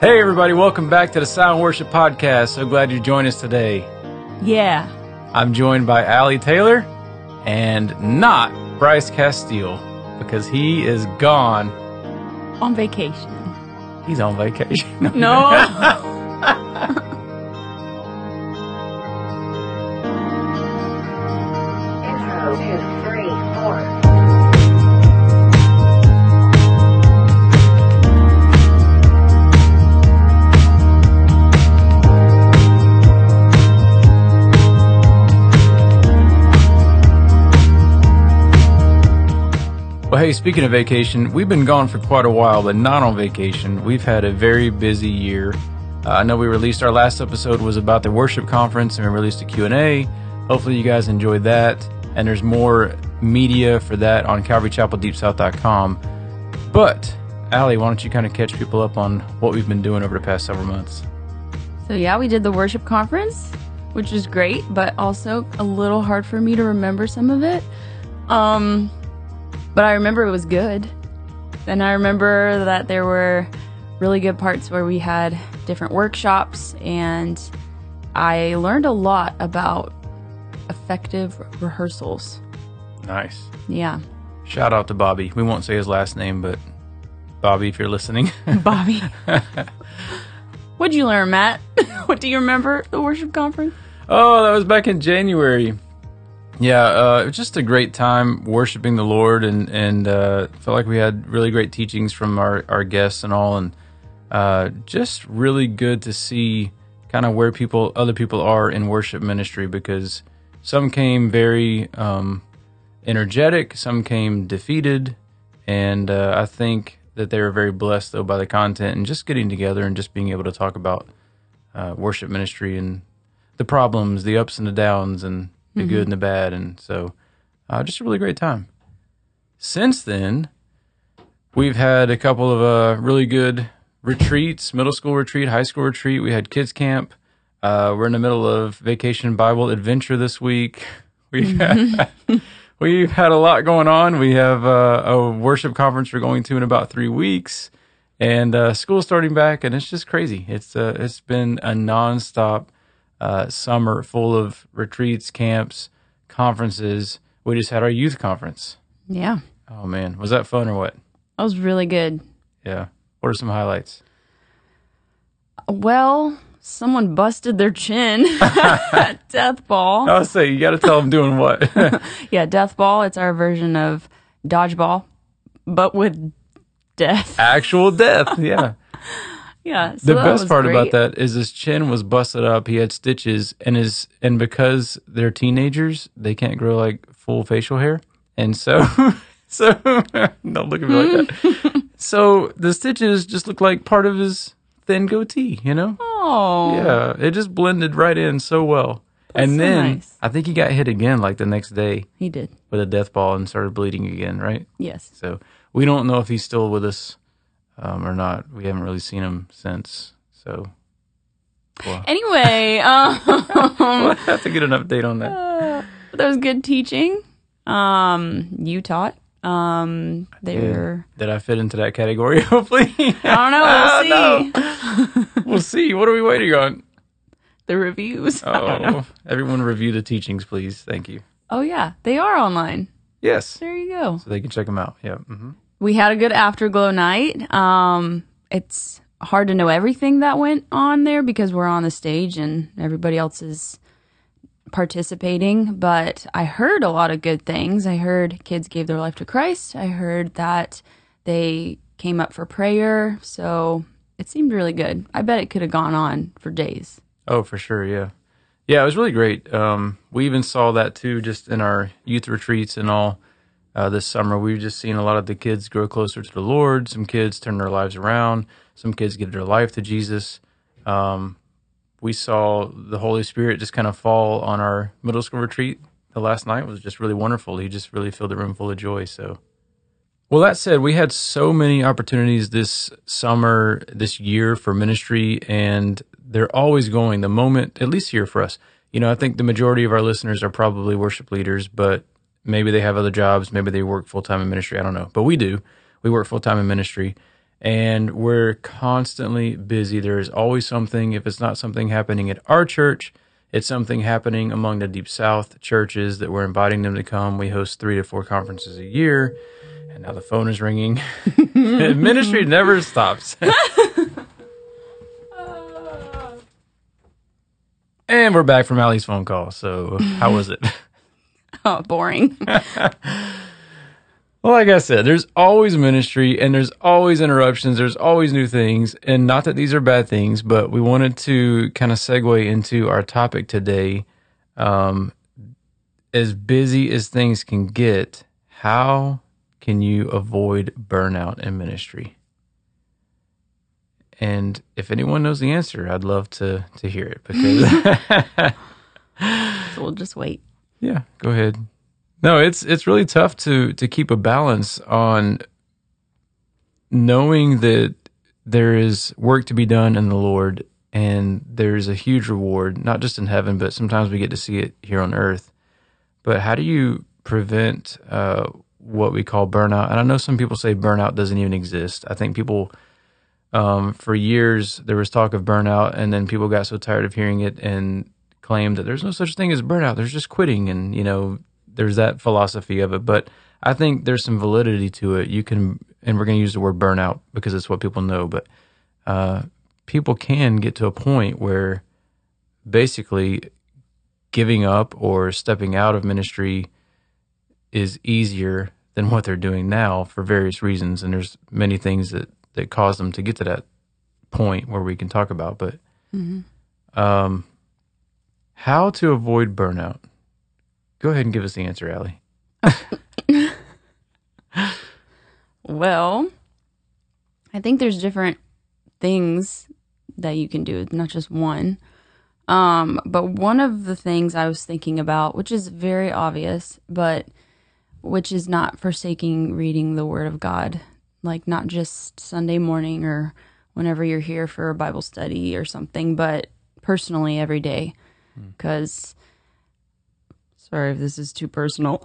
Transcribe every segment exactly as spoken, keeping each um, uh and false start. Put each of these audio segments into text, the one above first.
Hey everybody, welcome back to the Sound Worship Podcast. So glad you joined us today. Yeah. I'm joined by Allie Taylor and not Bryce Castile because he is gone. On vacation. He's on vacation. No. Intro, two, three, four. Well, hey, speaking of vacation, we've been gone for quite a while, but not on vacation. We've had a very busy year. Uh, I know we released our last episode was about the worship conference, and we released a Q and A. Hopefully you guys enjoyed that. And there's more media for that on calvary chapel deep south dot com. But, Allie, why don't you kind of catch people up on what we've been doing over the past several months? So yeah, we did the worship conference, which was great, but also a little hard for me to remember some of it. Um... But I remember it was good. And I remember that there were really good parts where we had different workshops, and I learned a lot about effective rehearsals. Nice. Yeah. Shout out to Bobby. We won't say his last name, but Bobby, if you're listening. Bobby. What'd you learn, Matt? What do you remember the worship conference? Oh, that was back in January. Yeah, uh, it was just a great time worshiping the Lord, and and uh, felt like we had really great teachings from our, our guests and all, and uh, just really good to see kind of where people, other people are in worship ministry, because some came very um, energetic, some came defeated, and uh, I think that they were very blessed though by the content and just getting together and just being able to talk about uh, worship ministry and the problems, the ups and the downs, and the mm-hmm. good and the bad, and so uh, just a really great time. Since then, we've had a couple of uh, really good retreats, middle school retreat, high school retreat. We had kids camp. Uh, we're in the middle of Vacation Bible Adventure this week. We've had, we've had a lot going on. We have uh, a worship conference we're going to in about three weeks, and uh, school starting back, and it's just crazy. It's uh, it's been a nonstop Uh, summer full of retreats, camps, conferences. We just had our youth conference. Yeah. Oh, man. Was that fun or what? That was really good. Yeah. What are some highlights? Well, someone busted their chin at Death Ball. I was saying, you got to tell them doing what? Yeah, Death Ball. It's our version of dodgeball, but with death. Actual death, yeah. Yeah, so the that best was part great. about that is his chin was busted up. He had stitches, and his and because they're teenagers, they can't grow like full facial hair, and so so don't look at me like that. So the stitches just look like part of his thin goatee, you know? Oh, Yeah, it just blended right in so well. That's and so then nice. I think he got hit again like the next day He did. with a death ball and started bleeding again, right? Yes. So we don't know if he's still with us um, or not. We haven't really seen him since. So well, Anyway, um, we'll have to get an update on that. uh, that was good teaching. Um, you taught. Um, they're. Did I fit into that category? Hopefully. I don't know. We'll see. No. We'll see. What are we waiting on? The reviews. I don't know. Oh, everyone review the teachings, please. Thank you. Oh yeah, they are online. Yes. There you go. So they can check them out. Yeah. Mm-hmm. We had a good afterglow night. Um, it's hard to know everything that went on there because we're on the stage and everybody else is participating. But I heard a lot of good things. I heard kids gave their life to Christ. I heard that they came up for prayer. So it seemed really good. I bet it could have gone on for days. Oh, for sure. Yeah. Yeah, it was really great. Um, we even saw that too, just in our youth retreats and all uh, this summer. We've just seen a lot of the kids grow closer to the Lord. Some kids turn their lives around. Some kids give their life to Jesus. Um, we saw the Holy Spirit just kind of fall on our middle school retreat. The last night was just really wonderful. He just really filled the room full of joy. So, well, that said, we had so many opportunities this summer, this year for ministry, and they're always going. The moment, at least here for us, you know, I think the majority of our listeners are probably worship leaders, but maybe they have other jobs. Maybe they work full-time in ministry. I don't know. But we do. We work full-time in ministry. and we're constantly busy. There is always something. If it's not something happening at our church, it's something happening among the Deep South churches that we're inviting them to come. We host three to four conferences a year, and now the phone is ringing. Ministry never stops. And we're back from Allie's phone call. So how was it? Oh, boring. Well, like I said, there's always ministry and there's always interruptions. There's always new things. And not that these are bad things, but we wanted to kind of segue into our topic today. Um, as busy as things can get, how can you avoid burnout in ministry? And if anyone knows the answer, I'd love to, to hear it. Because So we'll just wait. Yeah, go ahead. No, it's it's really tough to to keep a balance on knowing that there is work to be done in the Lord and there's a huge reward, not just in heaven, but sometimes we get to see it here on earth. But how do you prevent uh, what we call burnout? And I know some people say burnout doesn't even exist. I think people, um, for years, there was talk of burnout, and then people got so tired of hearing it and claimed that there's no such thing as burnout. There's just quitting, and, you know, there's that philosophy of it. But I think there's some validity to it. You can, and we're going to use the word burnout because it's what people know, but uh, people can get to a point where basically giving up or stepping out of ministry is easier than what they're doing now for various reasons. And there's many things that, that cause them to get to that point where we can talk about. But Mm-hmm. um, how to avoid burnout? Go ahead and give us the answer, Allie. Well, I think there's different things that you can do, not just one. Um, but one of the things I was thinking about, which is very obvious, but which is not forsaking reading the Word of God, like not just Sunday morning or whenever you're here for a Bible study or something, but personally every day. Because, sorry if this is too personal,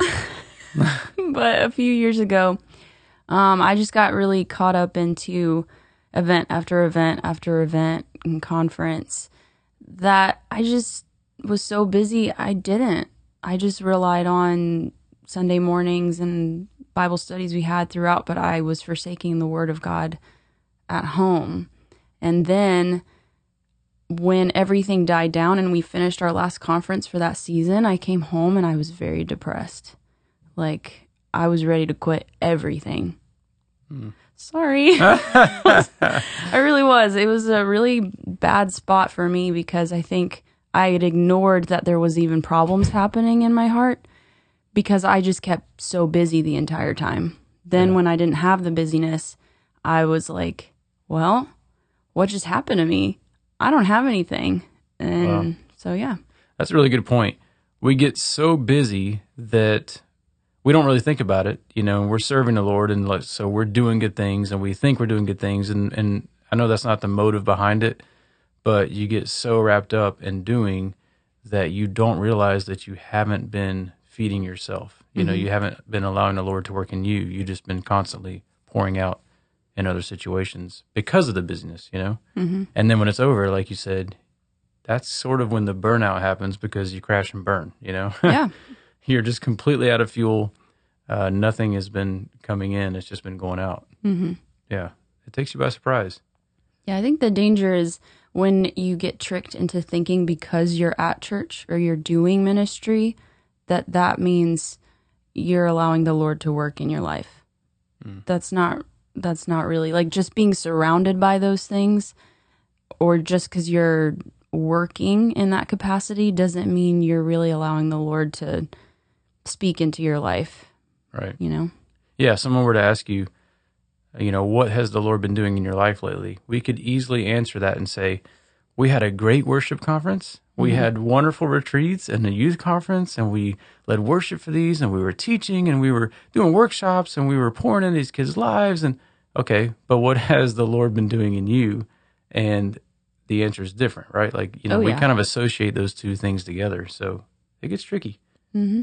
but a few years ago, um, I just got really caught up into event after event after event and conference that I just was so busy I didn't. I just relied on Sunday mornings and Bible studies we had throughout, but I was forsaking the Word of God at home. And then when everything died down and we finished our last conference for that season, I came home and I was very depressed. Like, I was ready to quit everything. Hmm. Sorry. I really was. It was a really bad spot for me because I think I had ignored that there was even problems happening in my heart because I just kept so busy the entire time. Then yeah. When I didn't have the busyness, I was like, well, what just happened to me? I don't have anything. And wow. So, yeah. That's a really good point. We get so busy that we don't really think about it. You know, we're serving the Lord, and so we're doing good things, and we think we're doing good things. And, and I know that's not the motive behind it, but you get so wrapped up in doing that you don't realize that you haven't been feeding yourself. You mm-hmm. know, you haven't been allowing the Lord to work in you. You've just been constantly pouring out in other situations because of the business, you know? Mm-hmm. And then when it's over, like you said, that's sort of when the burnout happens because you crash and burn, you know? Yeah. You're just completely out of fuel. Uh, nothing has been coming in. It's just been going out. Mm-hmm. Yeah. It takes you by surprise. Yeah, I think the danger is when you get tricked into thinking because you're at church or you're doing ministry, that that means you're allowing the Lord to work in your life. Mm. That's not... That's not really, like, just being surrounded by those things or just because you're working in that capacity doesn't mean you're really allowing the Lord to speak into your life. Right. You know? Yeah, if someone were to ask you, you know, what has the Lord been doing in your life lately? We could easily answer that and say, we had a great worship conference. We mm-hmm. had wonderful retreats and a youth conference, and we led worship for these, and we were teaching, and we were doing workshops, and we were pouring into these kids' lives. And okay, but what has the Lord been doing in you? And the answer is different, right? Like, you know, oh, we yeah. kind of associate those two things together, so it gets tricky. Mm-hmm.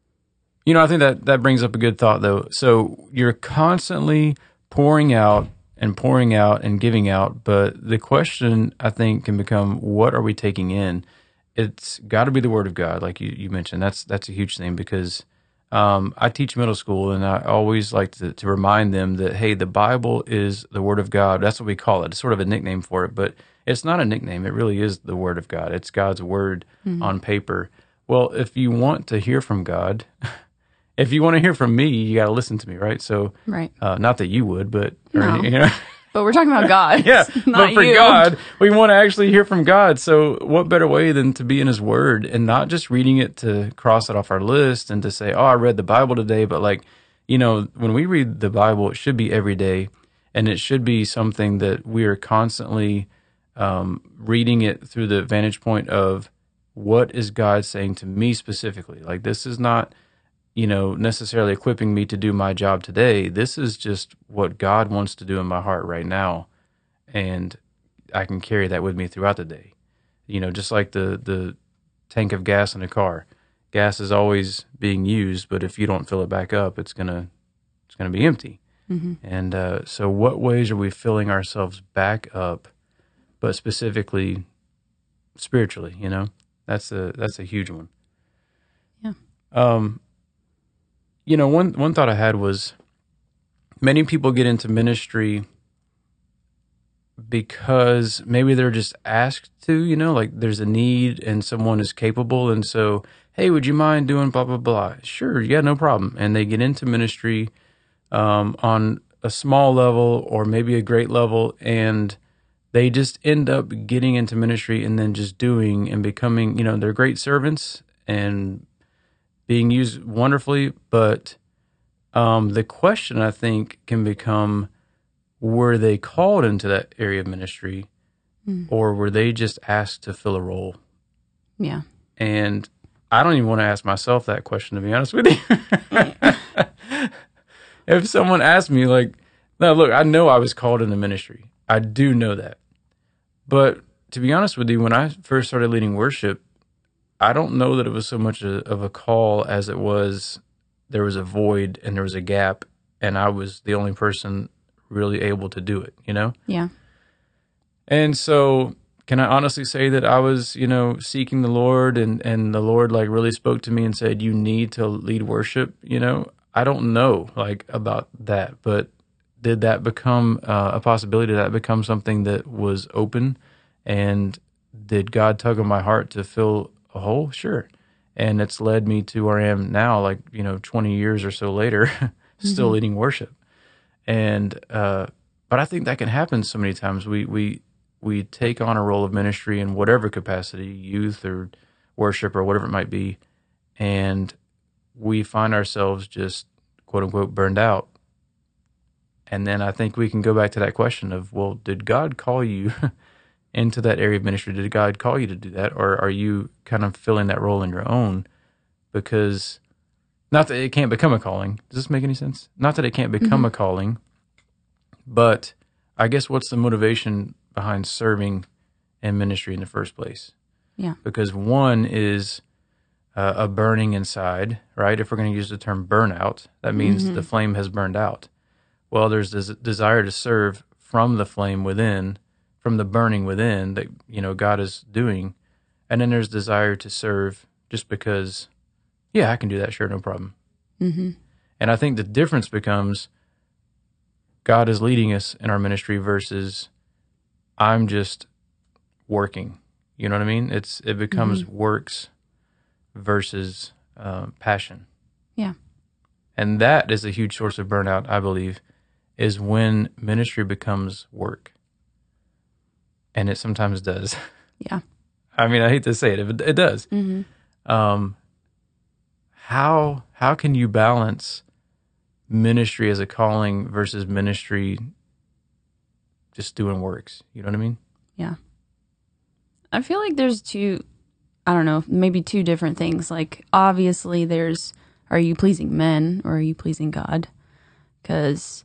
You know, I think that that brings up a good thought, though. So you're constantly pouring out and pouring out and giving out. But the question, I think, can become, what are we taking in? It's got to be the Word of God, like you, you mentioned. That's that's a huge thing, because um, I teach middle school, and I always like to, to remind them that, hey, the Bible is the Word of God. That's what we call it. It's sort of a nickname for it, but it's not a nickname. It really is the Word of God. It's God's Word mm-hmm. on paper. Well, if you want to hear from God, if you want to hear from me, you got to listen to me, right? So, right. Uh, not that you would, but or, no. you know. But we're talking about God. Yeah, not but for you. God, we want to actually hear from God. So what better way than to be in His Word and not just reading it to cross it off our list and to say, oh, I read the Bible today. But like, you know, when we read the Bible, it should be every day. And it should be something that we are constantly um, reading it through the vantage point of, what is God saying to me specifically? Like, this is not, you know, necessarily equipping me to do my job today. This is just what God wants to do in my heart right now. And I can carry that with me throughout the day. You know, just like the, the tank of gas in a car. Gas is always being used, but if you don't fill it back up, it's gonna it's gonna be empty. Mm-hmm. And uh, so what ways are we filling ourselves back up, but specifically spiritually, you know? That's a that's a huge one. Yeah. Um, you know, one one thought I had was, many people get into ministry because maybe they're just asked to, you know, like there's a need and someone is capable, and so, hey, would you mind doing blah blah blah? Sure, yeah, no problem. And they get into ministry um, on a small level or maybe a great level, and they just end up getting into ministry and then just doing and becoming, you know, they're great servants and being used wonderfully. But um, the question, I think, can become, were they called into that area of ministry mm. or were they just asked to fill a role? Yeah. And I don't even want to ask myself that question, to be honest with you. If someone asked me, like, no, look, I know I was called into ministry. I do know that. But to be honest with you, when I first started leading worship, I don't know that it was so much a, of a call as it was there was a void and there was a gap, and I was the only person really able to do it, you know? Yeah. And so can I honestly say that I was, you know, seeking the Lord, and, and the Lord like really spoke to me and said, you need to lead worship, you know? I don't know like about that, but did that become uh, a possibility? Did that become something that was open? And did God tug on my heart to fill a hole? Sure. And it's led me to where I am now, like, you know, twenty years or so later, still mm-hmm. leading worship. And, uh, but I think that can happen so many times. We, we, we take on a role of ministry in whatever capacity, youth or worship or whatever it might be. And we find ourselves just quote unquote burned out. And then I think we can go back to that question of, well, did God call you into that area of ministry? Did God call you to do that? Or are you kind of filling that role in your own? Because not that it can't become a calling. Does this make any sense? Not that it can't become mm-hmm. a calling, but I guess what's the motivation behind serving in ministry in the first place? Yeah. Because one is uh, a burning inside, right? If we're going to use the term burnout, that means mm-hmm. the flame has burned out. Well, there's this desire to serve from the flame within, from the burning within that, you know, God is doing. And then there's desire to serve just because, yeah, I can do that. Sure. No problem. Mm-hmm. And I think the difference becomes God is leading us in our ministry versus I'm just working. You know what I mean? It's, it becomes mm-hmm. works versus uh, passion. Yeah. And that is a huge source of burnout, I believe, is when ministry becomes work. And it sometimes does. Yeah. I mean, I hate to say it, it, it does. Mm-hmm. Um, how how can you balance ministry as a calling versus ministry just doing works? You know what I mean? Yeah. I feel like there's two, I don't know, maybe two different things. Like, obviously there's, are you pleasing men or are you pleasing God? Because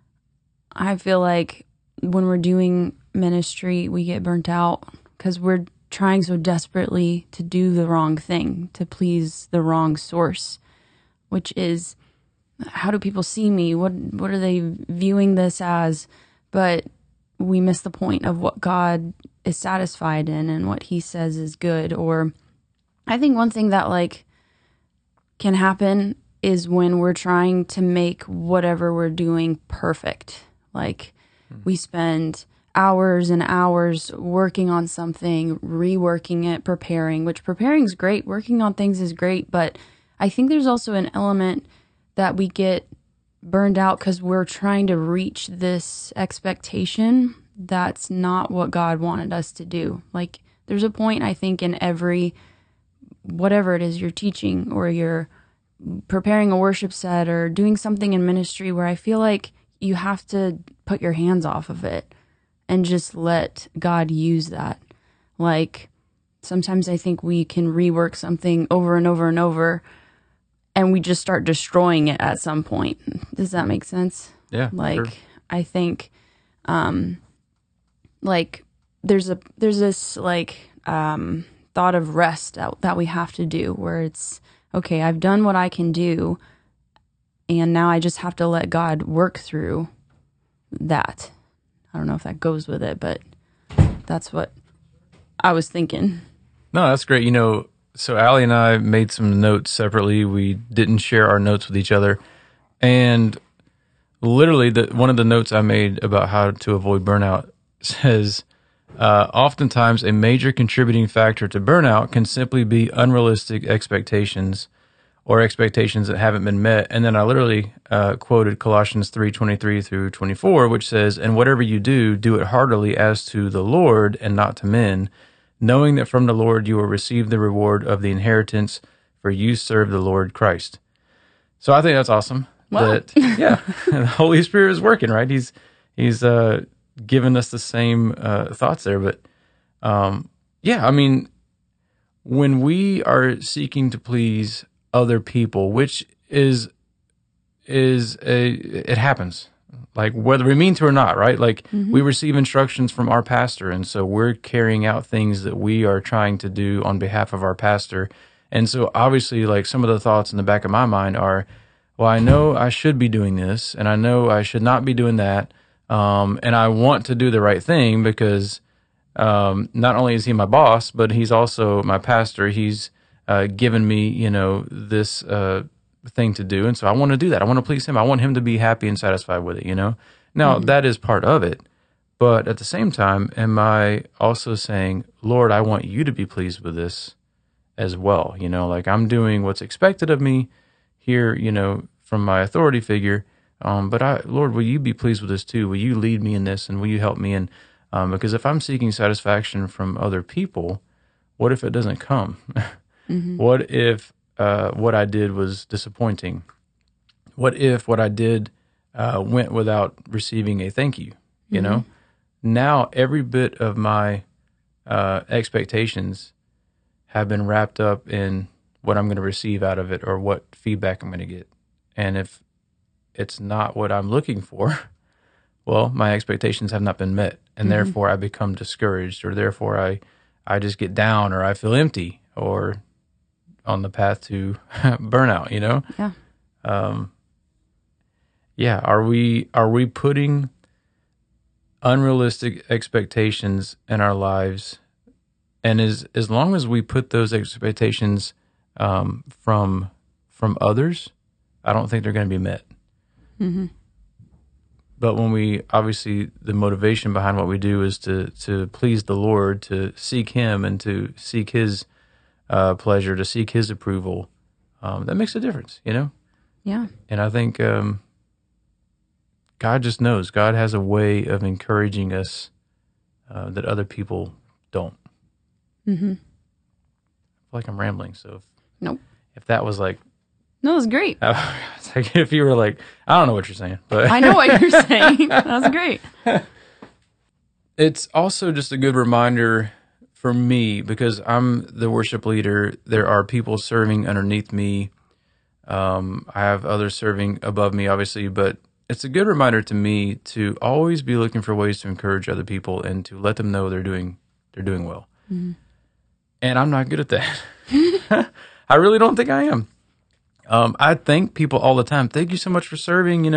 I feel like when we're doing ministry, we get burnt out because we're trying so desperately to do the wrong thing, to please the wrong source, which is, how do people see me? What what are they viewing this as? but we miss the point of what God is satisfied in and what he says is good. Or I think one thing that like can happen is when we're trying to make whatever we're doing perfect. Like mm-hmm. we spend hours and hours working on something, reworking it, preparing, which preparing is great. Working on things is great. But I think there's also an element that we get burned out because we're trying to reach this expectation that's not what God wanted us to do. Like there's a point, I think, in every, whatever it is you're teaching or you're preparing a worship set or doing something in ministry where I feel like you have to put your hands off of it and just let God use that. Like sometimes I think we can rework something over and over and over and we just start destroying it at some point. Does that make sense? Yeah. Like sure. I think um like there's a there's this like um thought of rest that, that we have to do where it's okay, I've done what I can do and now I just have to let God work through that. I don't know if that goes with it, but that's what I was thinking. No, that's great. You know, so Allie and I made some notes separately. We didn't share our notes with each other. And literally, the, one of the notes I made about how to avoid burnout says, uh, oftentimes a major contributing factor to burnout can simply be unrealistic expectations or expectations that haven't been met. And then I literally uh, quoted Colossians three twenty-three through twenty-four, which says, and whatever you do, do it heartily as to the Lord and not to men, knowing that from the Lord you will receive the reward of the inheritance, for you serve the Lord Christ. So I think that's awesome. Wow. That, yeah, the Holy Spirit is working, right? He's he's uh, given us the same uh, thoughts there. But um, yeah, I mean, when we are seeking to please other people, which is is a it happens, like whether we mean to or not, right? Like mm-hmm. we receive instructions from our pastor, and so we're carrying out things that we are trying to do on behalf of our pastor. And so obviously, like some of the thoughts in the back of my mind are, well, I know I should be doing this, and I know I should not be doing that, um, and I want to do the right thing because um, not only is he my boss, but he's also my pastor. He's Uh, given me, you know, this uh, thing to do. And so I want to do that. I want to please him. I want him to be happy and satisfied with it, you know? Now, mm-hmm. that is part of it. But at the same time, am I also saying, Lord, I want you to be pleased with this as well? You know, like I'm doing what's expected of me here, you know, from my authority figure. Um, but I, Lord, will you be pleased with this too? Will you lead me in this and will you help me? And um, because if I'm seeking satisfaction from other people, what if it doesn't come? Mm-hmm. What if uh, what I did was disappointing? What if what I did uh, went without receiving a thank you? You mm-hmm. know, now every bit of my uh, expectations have been wrapped up in what I'm going to receive out of it or what feedback I'm going to get. And if it's not what I'm looking for, well, my expectations have not been met. And mm-hmm. therefore I become discouraged, or therefore I, I just get down, or I feel empty, or on the path to burnout, you know? Yeah. Um, yeah. Are we, are we putting unrealistic expectations in our lives? And as, as long as we put those expectations, um, from, from others, I don't think they're going to be met. Mm-hmm. But when we, obviously the motivation behind what we do is to, to please the Lord, to seek him and to seek his Uh, pleasure, to seek his approval, um, that makes a difference, you know? Yeah. And I think um, God just knows. God has a way of encouraging us uh, that other people don't. Mm-hmm. I feel like I'm rambling, so if, nope. if that was like... No, it was great. Uh, it's like if you were like, I don't know what you're saying, but... I know what you're saying. That was great. It's also just a good reminder for me, because I'm the worship leader. There are people serving underneath me. Um, I have others serving above me, obviously, but it's a good reminder to me to always be looking for ways to encourage other people and to let them know they're doing they're doing well. Mm-hmm. And I'm not good at that. I really don't think I am. Um, I thank people all the time. Thank you so much for serving. You know,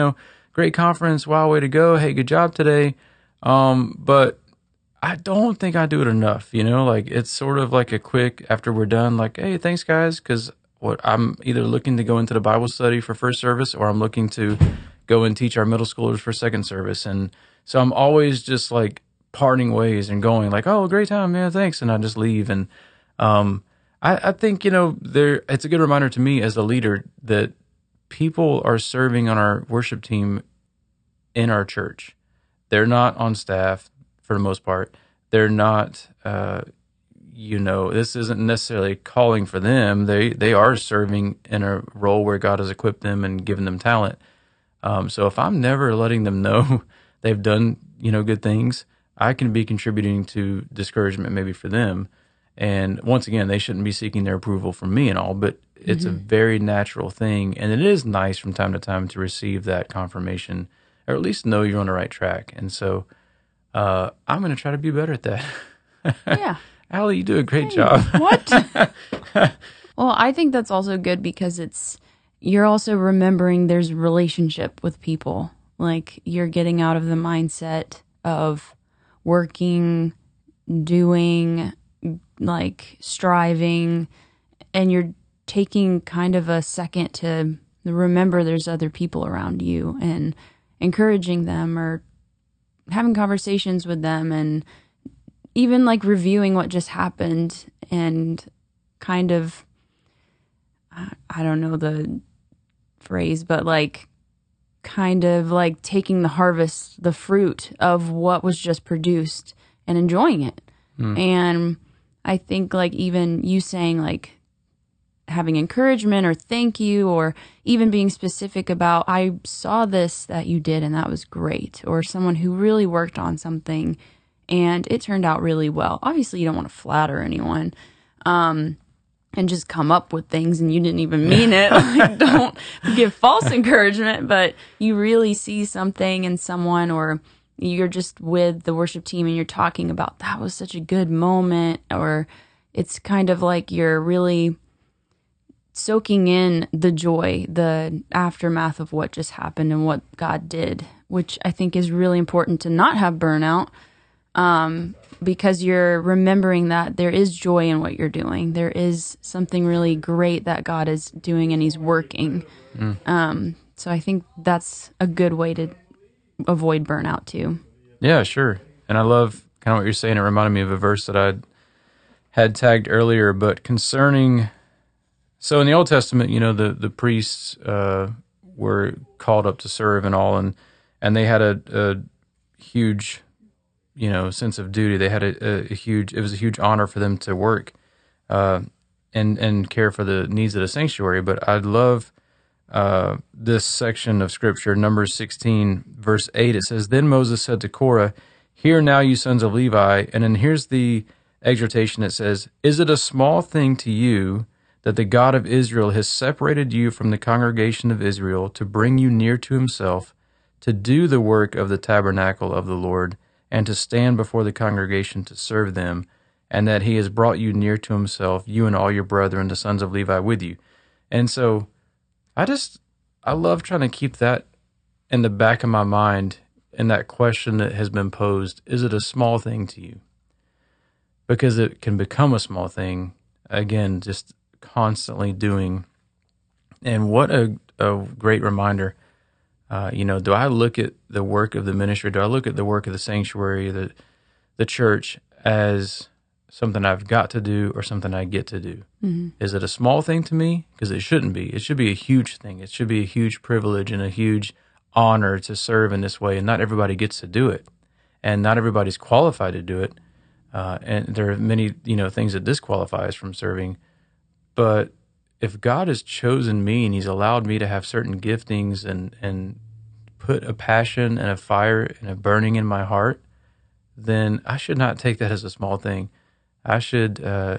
great conference. Wow, way to go. Hey, good job today. Um, but I don't think I do it enough, you know, like it's sort of like a quick after we're done, like, hey, thanks guys. Cause what I'm either looking to go into the Bible study for first service, or I'm looking to go and teach our middle schoolers for second service. And so I'm always just like parting ways and going like, oh, great time, man. Thanks. And I just leave. And, um, I, I think, you know, there, it's a good reminder to me as a leader that people are serving on our worship team in our church. They're not on staff. For the most part, they're not, uh, you know, this isn't necessarily calling for them. They they are serving in a role where God has equipped them and given them talent. Um, so if I'm never letting them know they've done, you know, good things, I can be contributing to discouragement maybe for them. And once again, they shouldn't be seeking their approval from me and all, but it's mm-hmm. a very natural thing. And it is nice from time to time to receive that confirmation, or at least know you're on the right track. And so Uh, I'm going to try to be better at that. Yeah. Allie, you do a great hey, job. What? Well, I think that's also good because it's, you're also remembering there's relationship with people. Like you're getting out of the mindset of working, doing, like striving, and you're taking kind of a second to remember there's other people around you and encouraging them or having conversations with them and even like reviewing what just happened and kind of, I don't know the phrase, but like kind of like taking the harvest, the fruit of what was just produced and enjoying it. Mm. And I think like even you saying like having encouragement or thank you, or even being specific about, I saw this that you did and that was great, or someone who really worked on something and it turned out really well. Obviously you don't want to flatter anyone, um, and just come up with things and you didn't even mean it. Like, don't give false encouragement, but you really see something in someone, or you're just with the worship team and you're talking about that was such a good moment, or it's kind of like you're really soaking in the joy, the aftermath of what just happened and what God did, which I think is really important to not have burnout, um, because you're remembering that there is joy in what you're doing. There is something really great that God is doing and he's working. Mm. Um, so I think that's a good way to avoid burnout too. Yeah, sure. And I love kind of what you're saying. It reminded me of a verse that I had tagged earlier, but concerning... So in the Old Testament, you know, the, the priests uh, were called up to serve and all, and, and they had a, a huge, you know, sense of duty. They had a, a huge, it was a huge honor for them to work uh, and, and care for the needs of the sanctuary. But I love uh, this section of Scripture, Numbers sixteen, verse eight. It says, "Then Moses said to Korah, 'Hear now, you sons of Levi,'" and then here's the exhortation. It says, "Is it a small thing to you that the God of Israel has separated you from the congregation of Israel to bring you near to himself, to do the work of the tabernacle of the Lord, and to stand before the congregation to serve them, and that he has brought you near to himself, you and all your brethren, the sons of Levi, with you?" And so I just, I love trying to keep that in the back of my mind, and that question that has been posed, is it a small thing to you? Because it can become a small thing, again, just constantly doing. And what a, a great reminder. Uh, you know, do I look at the work of the ministry, do I look at the work of the sanctuary, the the church, as something I've got to do or something I get to do? Mm-hmm. Is it a small thing to me? Because it shouldn't be. It should be a huge thing. It should be a huge privilege and a huge honor to serve in this way. And not everybody gets to do it. And not everybody's qualified to do it. Uh, and there are many, you know, things that disqualify us from serving. But if God has chosen me and he's allowed me to have certain giftings and, and put a passion and a fire and a burning in my heart, then I should not take that as a small thing. I should, uh,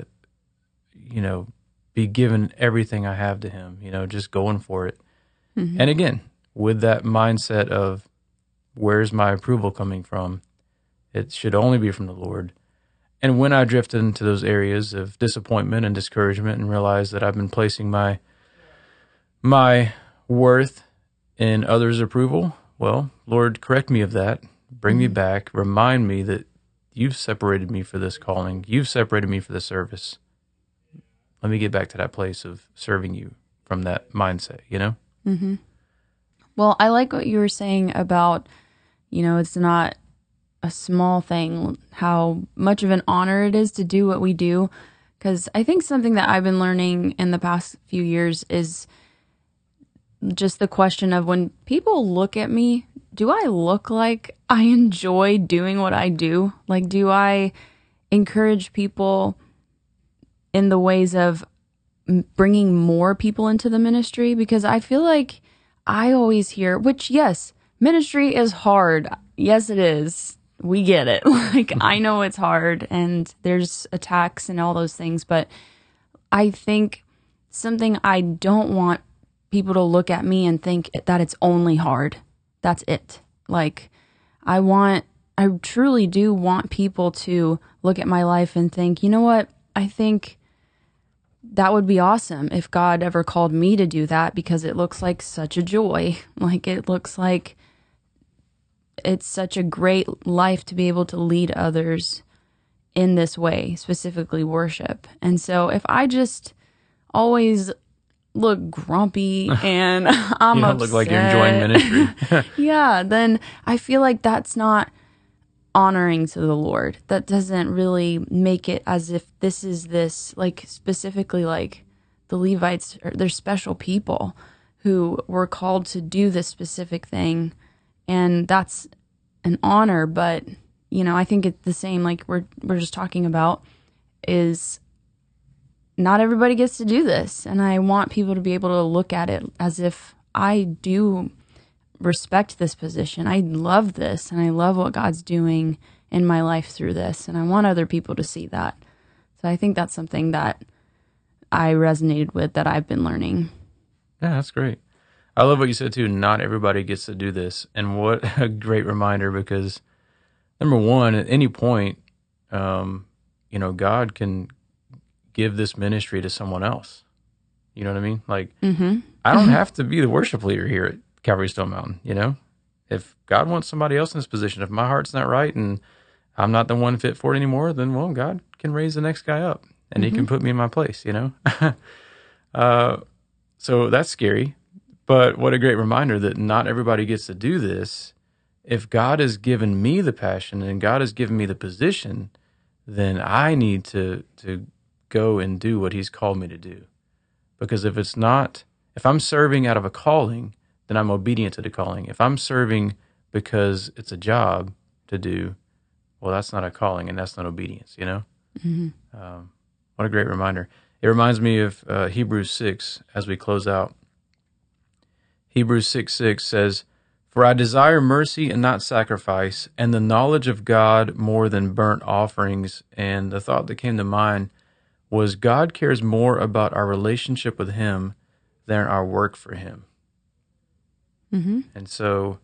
you know, be given everything I have to him, you know, just going for it. Mm-hmm. And again, with that mindset of where's my approval coming from, it should only be from the Lord. And when I drift into those areas of disappointment and discouragement and realize that I've been placing my my worth in others' approval, well, Lord, correct me of that. Bring me back. Remind me that you've separated me for this calling. You've separated me for the service. Let me get back to that place of serving you from that mindset, you know? Mm-hmm. Well, I like what you were saying about, you know, it's not a small thing, how much of an honor it is to do what we do. Because I think something that I've been learning in the past few years is just the question of when people look at me, do I look like I enjoy doing what I do? Like, do I encourage people in the ways of bringing more people into the ministry? Because I feel like I always hear, which, yes, ministry is hard. Yes, it is. We get it. Like, I know it's hard and there's attacks and all those things, but I think something I don't want people to look at me and think that it's only hard. That's it. Like, I want, I truly do want people to look at my life and think, you know what? I think that would be awesome if God ever called me to do that, because it looks like such a joy. Like, it looks like it's such a great life to be able to lead others in this way, specifically worship. And so if I just always look grumpy and I'm you don't upset, look like you're enjoying ministry. yeah, then I feel like that's not honoring to the Lord. That doesn't really make it as if this is this, like, specifically like the Levites, or they're special people who were called to do this specific thing. And that's an honor, but, you know, I think it's the same, like we're we're just talking about, is not everybody gets to do this. And I want people to be able to look at it as if I do respect this position. I love this, and I love what God's doing in my life through this, and I want other people to see that. So I think that's something that I resonated with, that I've been learning. Yeah, that's great. I love what you said too. Not everybody gets to do this, and what a great reminder, because number one, at any point, um, you know, God can give this ministry to someone else. You know what I mean? Like, Mm-hmm. I don't have to be the worship leader here at Calvary Stone Mountain. You know, if God wants somebody else in this position, if my heart's not right and I'm not the one fit for it anymore, then, well, God can raise the next guy up, and mm-hmm. he can put me in my place, you know? uh, so that's scary. But what a great reminder that not everybody gets to do this. If God has given me the passion and God has given me the position, then I need to to go and do what he's called me to do. Because if it's not, if I'm serving out of a calling, then I'm obedient to the calling. If I'm serving because it's a job to do, well, that's not a calling and that's not obedience, you know? Mm-hmm. Um, what a great reminder. It reminds me of uh, Hebrews six as we close out. Hebrews six six says, "For I desire mercy and not sacrifice, and the knowledge of God more than burnt offerings." And the thought that came to mind was, God cares more about our relationship with him than our work for him. Mm-hmm. And so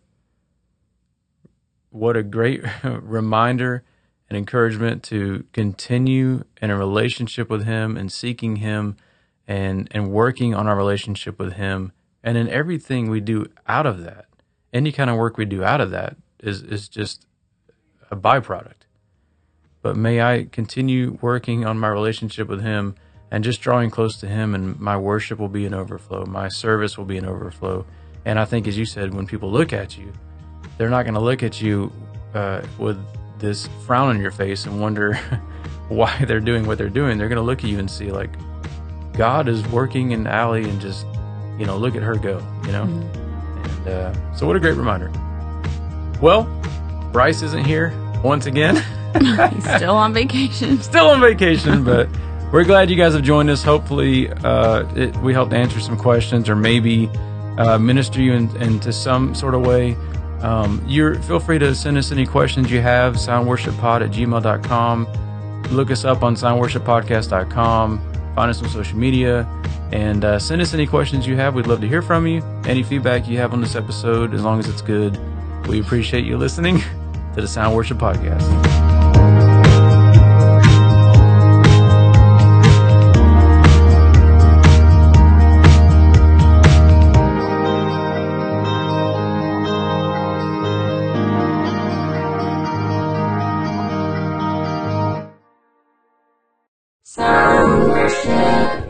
what a great reminder and encouragement to continue in a relationship with him and seeking him and, and working on our relationship with him. And in everything we do out of that, any kind of work we do out of that is, is just a byproduct. But may I continue working on my relationship with him and just drawing close to him, and my worship will be an overflow. My service will be an overflow. And I think, as you said, when people look at you, they're not going to look at you uh, with this frown on your face and wonder why they're doing what they're doing. They're going to look at you and see, like, God is working in Allie, and just, you know, look at her go, you know? Mm-hmm. And uh, so what a great reminder. Well, Bryce isn't here once again. He's still on vacation. Still on vacation, but we're glad you guys have joined us. Hopefully, uh, it, we helped answer some questions, or maybe uh, minister you in, into some sort of way. Um, you're feel free to send us any questions you have. soundworshippod at gmail dot com. Look us up on sound worship podcast dot com. Find us on social media, and uh, send us any questions you have. We'd love to hear from you. Any feedback you have on this episode, as long as it's good, we appreciate you listening to the Sound Worship Podcast. Sound worship.